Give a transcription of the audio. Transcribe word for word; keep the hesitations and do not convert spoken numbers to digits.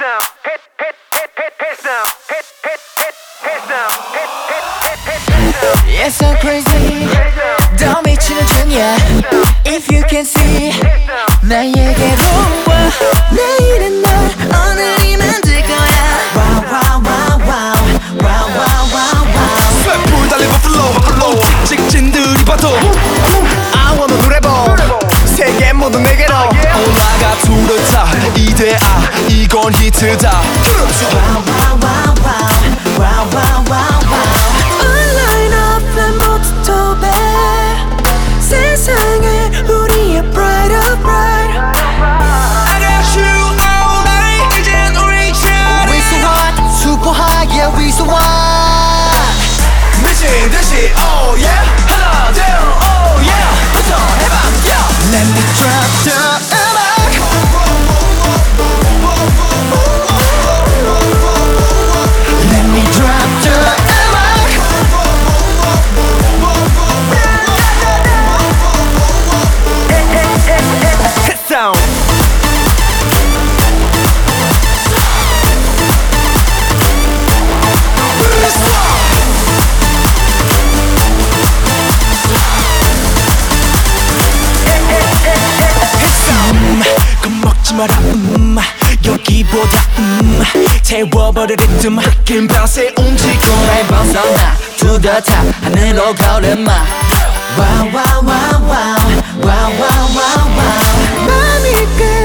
It's so crazy 더 미치는 중이야 If you can see 나에게로 와 내일은 날 오늘이면 될 거야 Wow wow wow wow Wow wow wow wow 쇠불 달린 버플로 버플로 직진들이 봐도 I wanna do 랩 세계 모두 내게로 올라가 두르자 이대아 이건 히트다 Wow wow wow wow Wow wow wow wow Online offline부터 도배 세상에 우리의 bright of bright I got you all night 이젠 우리 차례 We so hot super hot yeah we so hot 미친 듯이 oh yeah 하나 둘 oh yeah 부터 해봐 yeah Let me drop the 음악 Let me drop the 음악 Hit sound 겁먹지 마라 음 여기보다 음 태워버릴 리듬 흑인 밤새 움직여 날 벗어나 to the top 하늘로 가오르마 Wow wow wow wow Wow wow wow wow 맘이 끌